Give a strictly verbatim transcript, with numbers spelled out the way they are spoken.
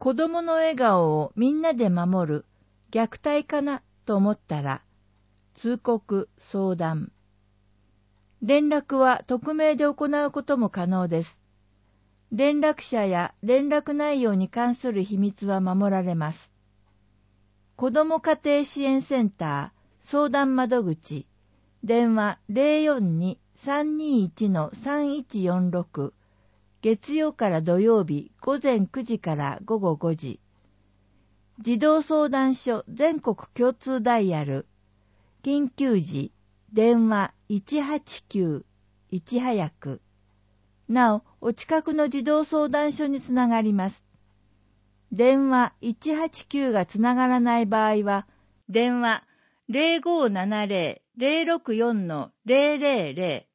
子供の笑顔をみんなで守る虐待かなと思ったら、通告、相談。連絡は匿名で行うことも可能です。連絡者や連絡内容に関する秘密は守られます。子ども家庭支援センター相談窓口、電話 ゼロよんに さんにいち さんいちよんろく、月曜から土曜日午前くじから午後ごじ。児童相談所全国共通ダイヤル、緊急時、電話いちはちきゅう、いち早く。なお、お近くの児童相談所につながります。電話いちはちきゅうがつながらない場合は、電話 ゼロごーななゼロ ゼロろくよんのゼロゼロゼロ